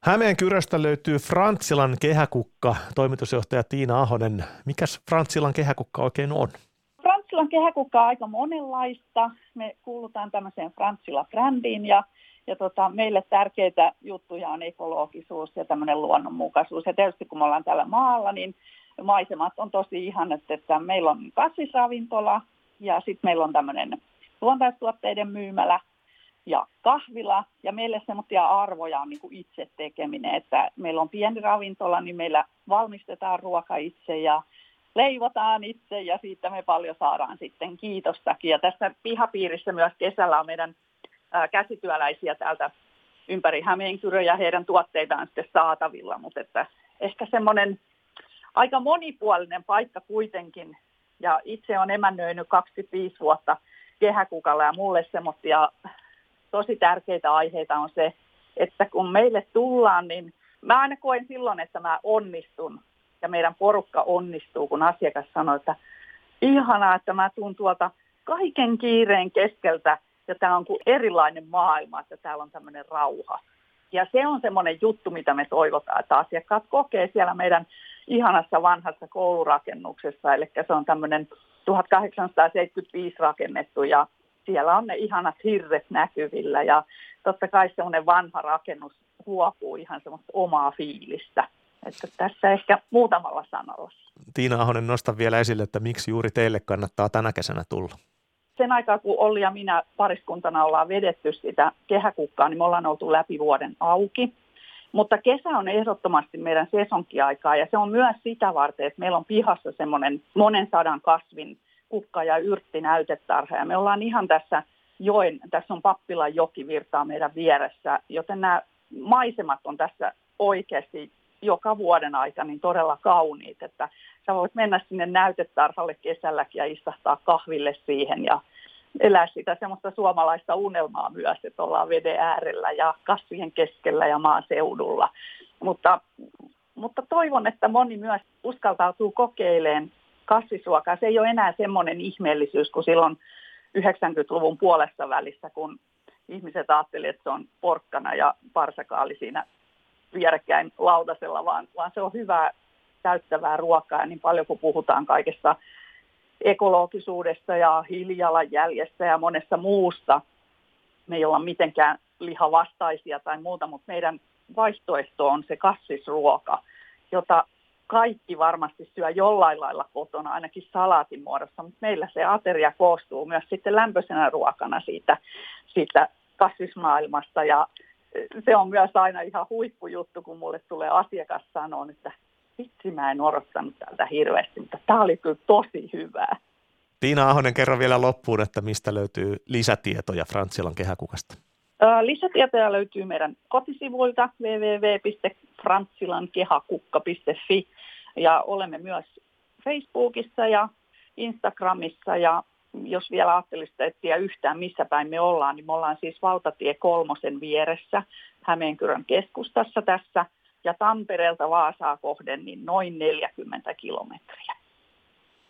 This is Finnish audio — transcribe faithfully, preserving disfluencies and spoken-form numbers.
Hämeenkyröstä löytyy Frantzilan kehäkukka, toimitusjohtaja Tiina Ahonen. Mikäs Frantzilan kehäkukka oikein on? Frantzilan kehäkukka on aika monenlaista. Me kuulutaan tämmöiseen Frantzila-brändiin ja, ja tota, meille tärkeitä juttuja on ekologisuus ja tämmöinen luonnonmukaisuus. Ja tietysti kun me ollaan täällä maalla, niin maisemat on tosi ihanat, että meillä on kasvisravintola ja sitten meillä on tämmöinen luontaistuotteiden myymälä ja kahvila, ja meille semmoisia arvoja on niin kuin itse tekeminen, että meillä on pieni ravintola, niin meillä valmistetaan ruoka itse ja leivotaan itse, ja siitä me paljon saadaan sitten kiitostakin. Ja tässä pihapiirissä myös kesällä on meidän ää, käsityöläisiä täältä ympäri Hämeenkyröä, ja heidän tuotteitaan sitten saatavilla, mutta että ehkä semmoinen aika monipuolinen paikka kuitenkin, ja itse olen emännöinyt kaksikymmentäviisi vuotta kehäkukalla, ja mulle semmoisia tosi tärkeitä aiheita on se, että kun meille tullaan, niin mä aina koen silloin, että mä onnistun ja meidän porukka onnistuu, kun asiakas sanoo, että ihanaa, että mä tuun tuolta kaiken kiireen keskeltä ja tää on kuin erilainen maailma, että täällä on tämmöinen rauha. Ja se on semmoinen juttu, mitä me toivotaan, että asiakkaat kokee siellä meidän ihanassa vanhassa koulurakennuksessa, eli se on tämmöinen tuhatkahdeksansataaseitsemänkymmentäviisi rakennettu ja siellä on ne ihanat hirret näkyvillä ja totta kai semmoinen vanha rakennus huopuu ihan semmoista omaa fiilistä. Että tässä ehkä muutamalla sanalla. Tiina Ahonen, nostan vielä esille, että miksi juuri teille kannattaa tänä kesänä tulla? Sen aikaa, kun Olli ja minä pariskuntana ollaan vedetty sitä kehäkukkaa, niin me ollaan oltu läpi vuoden auki. Mutta kesä on ehdottomasti meidän sesonkiaikaa ja se on myös sitä varten, että meillä on pihassa semmoinen monen sadan kasvin kukka- ja yrttinäytetarha. Ja me ollaan ihan tässä joen, tässä on Pappilan joki virtaa meidän vieressä, joten nämä maisemat on tässä oikeasti joka vuoden aika niin todella kauniit, että sä voit mennä sinne näytetarhalle kesälläkin ja istahtaa kahville siihen ja elää sitä semmoista suomalaista unelmaa myös, että ollaan veden äärellä ja kasvien keskellä ja maaseudulla. Mutta, mutta toivon, että moni myös uskaltautuu kokeilemaan kasvisruokaa. Se ei ole enää semmoinen ihmeellisyys kuin silloin yhdeksänkymmentäluvun puolessa välissä, kun ihmiset ajattelivat, että se on porkkana ja parsakaali siinä vierekkäin lautasella, vaan, vaan se on hyvää, täyttävää ruokaa. Ja niin paljon kuin puhutaan kaikesta ekologisuudesta ja hiilijalanjäljestä ja monesta muusta, me ei olla mitenkään lihavastaisia tai muuta, mutta meidän vaihtoehto on se kasvisruoka, jota kaikki varmasti syö jollain lailla kotona, ainakin salaatin muodossa, mutta meillä se ateria koostuu myös sitten lämpöisenä ruokana siitä, siitä kasvismaailmasta ja se on myös aina ihan huippujuttu, kun mulle tulee asiakas sanoa, että vitsi mä en odottanut tältä hirveästi, mutta tämä oli kyllä tosi hyvää. Tiina Ahonen, kerro vielä loppuun, että mistä löytyy lisätietoja Frantzilan kehäkukasta? Lisätietoja löytyy meidän kotisivuilta double-u double-u double-u piste frantzilankehakukka piste fi ja olemme myös Facebookissa ja Instagramissa ja jos vielä ajattelisitte etsiä yhtään missä päin me ollaan, niin me ollaan siis Valtatie kolmosen vieressä Hämeenkyrön keskustassa tässä ja Tampereelta Vaasaa kohden niin noin neljäkymmentä kilometriä.